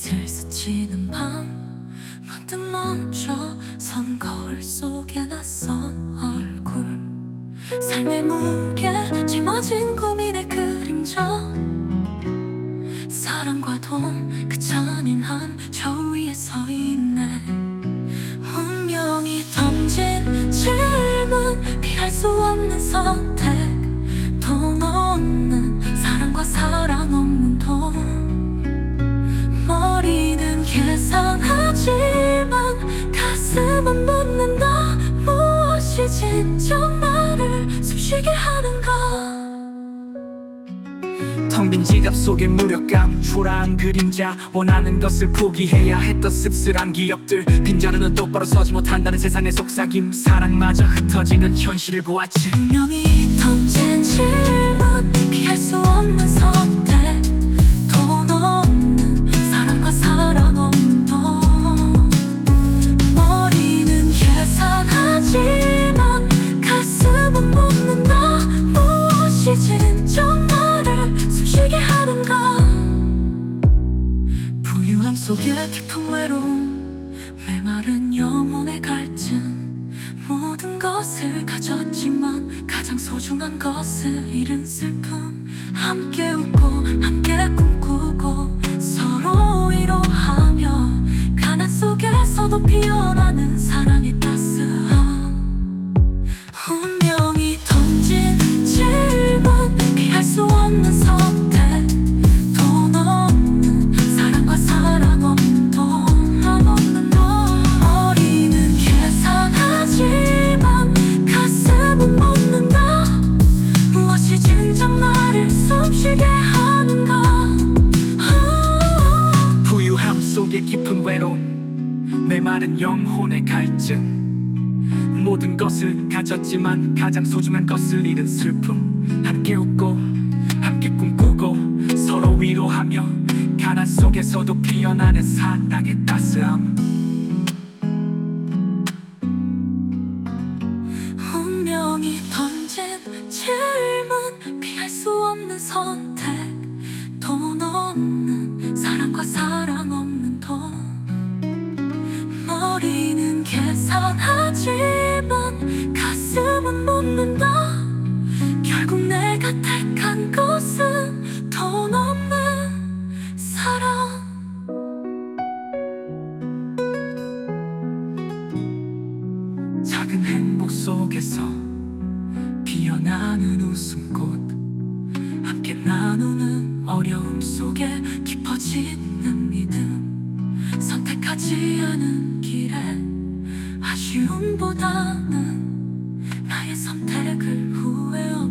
빛을 스치는 밤 문득 멈춰선 거울 속에 낯선 얼굴 삶의 무게 짊어진 고민의 그림자 사랑과 돈 그 잔인한 저 위에 서 있네 운명이 던진 질문 피할 수 없는 선택 돈 없는 사랑과 사랑 없는 돈 머리는 계산하지만 가슴은 묻는다 무엇이 진정 나를 숨쉬게 하는가 텅 빈 지갑 속에 무력감 초라한 그림자 원하는 것을 포기해야 했던 씁쓸한 기억들 빈자리는 똑바로 서지 못한다는 세상의 속삭임 사랑마저 흩어지는 현실을 보았지 운명이 던진 질문 피할 수 없는 선택 돈 없는 사랑과 사랑 없는 돈 머리는 계산하지만 가슴은 묻는다 무엇이 진정 나를 숨쉬게 하는가 부유함 속에 깊은 외로움 메마른 영혼의 갈증 모든 것을 가졌지만 가장 소중한 것을 잃은 슬픔 함께 웃고 함께 꿈꾸고 서로 위로하며 가난 속에서도 피어나는 사랑의 따스함 운명이 던진 질문 피할 수 없는 선택 돈 없는 사랑과 사랑 없는 돈 없는 돈 머리는 계산하지만 가슴은 묻는다 무엇이 진정 나를 숨쉬게 하는가 부유함 속에 깊은 외로움 메마른 영혼의 갈증 모든 것을 가졌지만 가장 소중한 것을 잃은 슬픔 함께 웃고 함께 꿈꾸고 서로 위로하며 가난 속에서도 피어나는 사랑의 따스함 운명이 던진 질문 피할 수 없는 선택 돈 없는 사랑과 사랑 없는 돈 머리는 계산하지만 가슴은 묻는다 결국 내가 택한 것은 돈 없는 사랑 작은 행복 속에서 피어나는 웃음꽃 함께 나누는 어려움 속에 깊어지는 믿음 선택하지 않은 길에 아쉬움보다는 나의 선택을 후회하고